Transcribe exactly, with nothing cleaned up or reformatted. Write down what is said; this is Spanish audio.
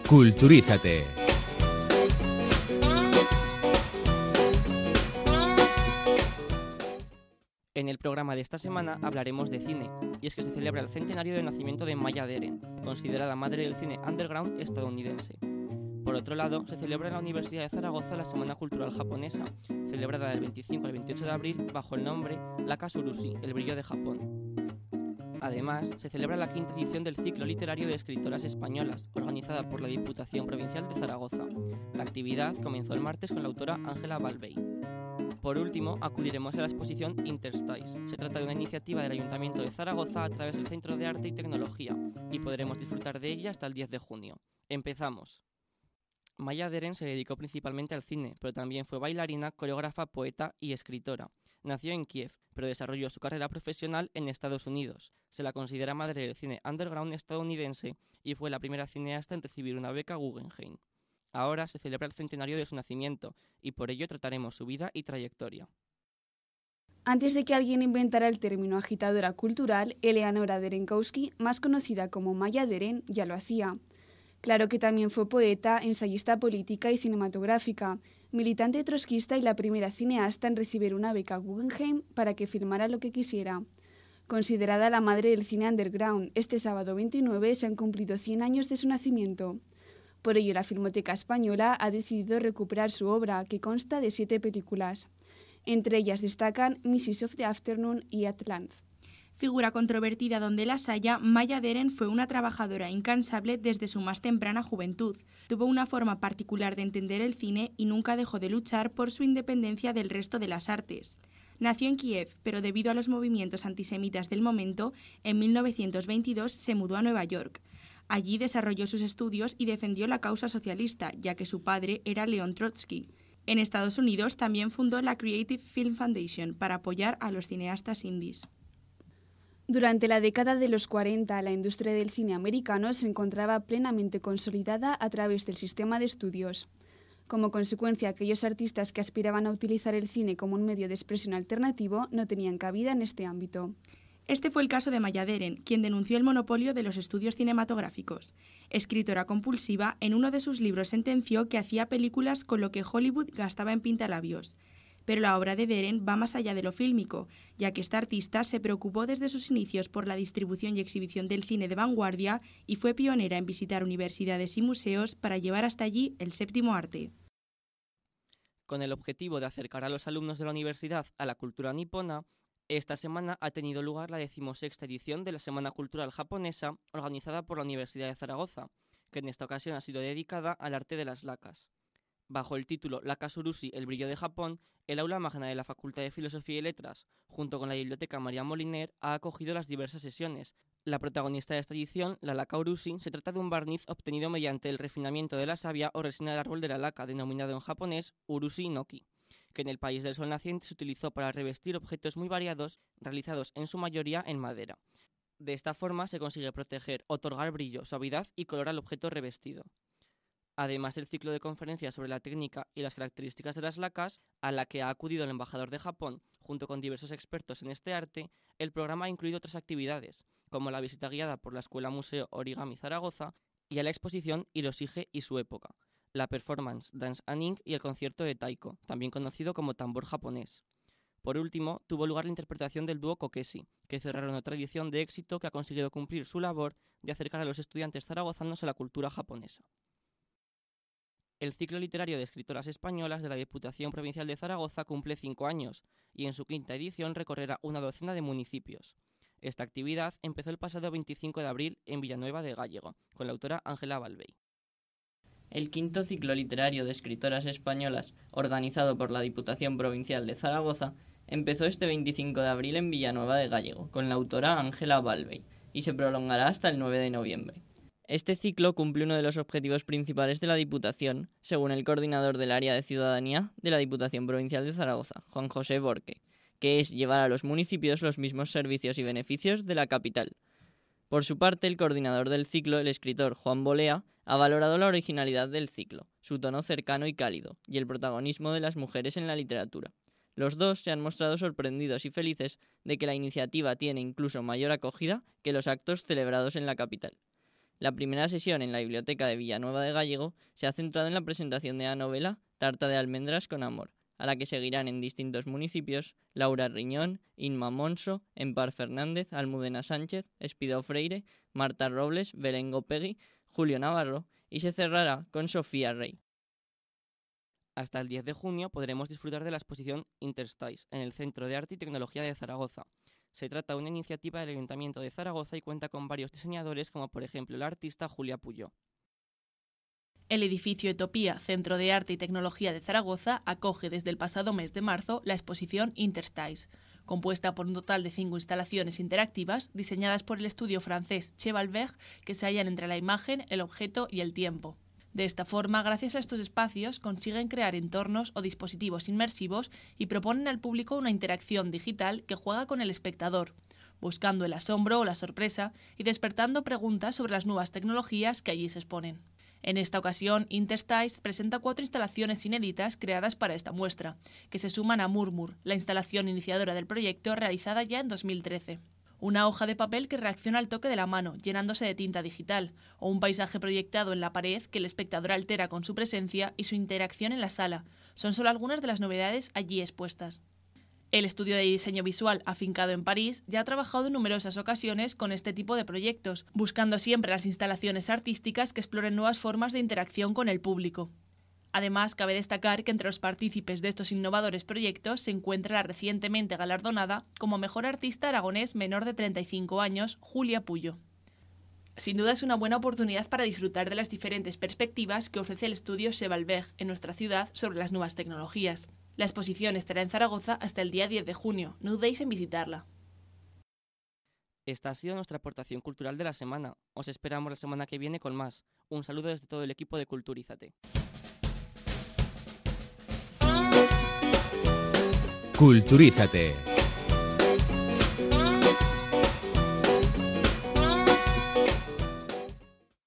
Culturízate. En el programa de esta semana hablaremos de cine, y es que se celebra el centenario del nacimiento de Maya Deren, considerada madre del cine underground estadounidense. Por otro lado, se celebra en la Universidad de Zaragoza la Semana Cultural Japonesa, celebrada del veinticinco al veintiocho de abril bajo el nombre Lakazurushi, el brillo de Japón. Además, se celebra la quinta edición del ciclo literario de escritoras españolas, organizada por la Diputación Provincial de Zaragoza. La actividad comenzó el martes con la autora Ángela Balvey. Por último, acudiremos a la exposición Interstice. Se trata de una iniciativa del Ayuntamiento de Zaragoza a través del Centro de Arte y Tecnología, y podremos disfrutar de ella hasta el diez de junio. ¡Empezamos! Maya Deren se dedicó principalmente al cine, pero también fue bailarina, coreógrafa, poeta y escritora. Nació en Kiev, pero desarrolló su carrera profesional en Estados Unidos. Se la considera madre del cine underground estadounidense y fue la primera cineasta en recibir una beca Guggenheim. Ahora se celebra el centenario de su nacimiento y por ello trataremos su vida y trayectoria. Antes de que alguien inventara el término agitadora cultural, Eleanora Derenkowski, más conocida como Maya Deren, ya lo hacía. Claro que también fue poeta, ensayista política y cinematográfica, militante trotskista y la primera cineasta en recibir una beca Guggenheim para que filmara lo que quisiera. Considerada la madre del cine underground, este sábado veintinueve se han cumplido cien años de su nacimiento. Por ello, la Filmoteca Española ha decidido recuperar su obra, que consta de siete películas. Entre ellas destacan Missus of the Afternoon y Atlanta. Figura controvertida donde las haya, Maya Deren fue una trabajadora incansable desde su más temprana juventud. Tuvo una forma particular de entender el cine y nunca dejó de luchar por su independencia del resto de las artes. Nació en Kiev, pero debido a los movimientos antisemitas del momento, en mil novecientos veintidós se mudó a Nueva York. Allí desarrolló sus estudios y defendió la causa socialista, ya que su padre era León Trotsky. En Estados Unidos también fundó la Creative Film Foundation para apoyar a los cineastas indies. Durante la década de los cuarenta, la industria del cine americano se encontraba plenamente consolidada a través del sistema de estudios. Como consecuencia, aquellos artistas que aspiraban a utilizar el cine como un medio de expresión alternativo no tenían cabida en este ámbito. Este fue el caso de Maya Deren, quien denunció el monopolio de los estudios cinematográficos. Escritora compulsiva, en uno de sus libros sentenció que hacía películas con lo que Hollywood gastaba en pintalabios. Pero la obra de Deren va más allá de lo fílmico, ya que esta artista se preocupó desde sus inicios por la distribución y exhibición del cine de vanguardia y fue pionera en visitar universidades y museos para llevar hasta allí el séptimo arte. Con el objetivo de acercar a los alumnos de la universidad a la cultura nipona, esta semana ha tenido lugar la decimosexta edición de la Semana Cultural Japonesa, organizada por la Universidad de Zaragoza, que en esta ocasión ha sido dedicada al arte de las lakas. Bajo el título Lakazurushi, el brillo de Japón, el aula magna de la Facultad de Filosofía y Letras, junto con la Biblioteca María Moliner, ha acogido las diversas sesiones. La protagonista de esta edición, la laka urushi, se trata de un barniz obtenido mediante el refinamiento de la savia o resina del árbol de la laka, denominado en japonés urushi noki, que en el país del sol naciente se utilizó para revestir objetos muy variados, realizados en su mayoría en madera. De esta forma se consigue proteger, otorgar brillo, suavidad y color al objeto revestido. Además del ciclo de conferencias sobre la técnica y las características de las lakas, a la que ha acudido el embajador de Japón, junto con diversos expertos en este arte, el programa ha incluido otras actividades, como la visita guiada por la Escuela Museo Origami Zaragoza y a la exposición Hiroshige y su época, la performance Dance and Ink y el concierto de taiko, también conocido como tambor japonés. Por último, tuvo lugar la interpretación del dúo Kokeshi, que cerraron otra edición de éxito que ha conseguido cumplir su labor de acercar a los estudiantes zaragozanos a la cultura japonesa. El ciclo literario de escritoras españolas de la Diputación Provincial de Zaragoza cumple cinco años y en su quinta edición recorrerá una docena de municipios. Esta actividad empezó el pasado veinticinco de abril en Villanueva de Gállego, con la autora Ángela Balvey. El quinto ciclo literario de escritoras españolas, organizado por la Diputación Provincial de Zaragoza, empezó este veinticinco de abril en Villanueva de Gállego, con la autora Ángela Balvey, y se prolongará hasta el nueve de noviembre. Este ciclo cumple uno de los objetivos principales de la Diputación, según el coordinador del área de ciudadanía de la Diputación Provincial de Zaragoza, Juan José Borque, que es llevar a los municipios los mismos servicios y beneficios de la capital. Por su parte, el coordinador del ciclo, el escritor Juan Bolea, ha valorado la originalidad del ciclo, su tono cercano y cálido, y el protagonismo de las mujeres en la literatura. Los dos se han mostrado sorprendidos y felices de que la iniciativa tiene incluso mayor acogida que los actos celebrados en la capital. La primera sesión en la biblioteca de Villanueva de Gállego se ha centrado en la presentación de la novela Tarta de almendras con amor, a la que seguirán en distintos municipios Laura Riñón, Inma Monso, Empar Fernández, Almudena Sánchez, Espido Freire, Marta Robles, Belén Gopegui, Julio Navarro y se cerrará con Sofía Rey. Hasta el diez de junio podremos disfrutar de la exposición Interstice en el Centro de Arte y Tecnología de Zaragoza. Se trata de una iniciativa del Ayuntamiento de Zaragoza y cuenta con varios diseñadores como por ejemplo la artista Julia Puyó. El edificio Etopía, Centro de Arte y Tecnología de Zaragoza, acoge desde el pasado mes de marzo la exposición Interstice, compuesta por un total de cinco instalaciones interactivas diseñadas por el estudio francés Chevalberg, que se hallan entre la imagen, el objeto y el tiempo. De esta forma, gracias a estos espacios, consiguen crear entornos o dispositivos inmersivos y proponen al público una interacción digital que juega con el espectador, buscando el asombro o la sorpresa y despertando preguntas sobre las nuevas tecnologías que allí se exponen. En esta ocasión, Interstice presenta cuatro instalaciones inéditas creadas para esta muestra, que se suman a Murmur, la instalación iniciadora del proyecto realizada ya en dos mil trece. Una hoja de papel que reacciona al toque de la mano, llenándose de tinta digital, o un paisaje proyectado en la pared que el espectador altera con su presencia y su interacción en la sala. Son solo algunas de las novedades allí expuestas. El estudio de diseño visual, afincado en París, ya ha trabajado en numerosas ocasiones con este tipo de proyectos, buscando siempre las instalaciones artísticas que exploren nuevas formas de interacción con el público. Además, cabe destacar que entre los partícipes de estos innovadores proyectos se encuentra la recientemente galardonada como mejor artista aragonés menor de treinta y cinco años, Julia Puyó. Sin duda es una buena oportunidad para disfrutar de las diferentes perspectivas que ofrece el estudio Chevalberg en nuestra ciudad sobre las nuevas tecnologías. La exposición estará en Zaragoza hasta el día diez de junio. No dudéis en visitarla. Esta ha sido nuestra aportación cultural de la semana. Os esperamos la semana que viene con más. Un saludo desde todo el equipo de Culturízate. Culturízate.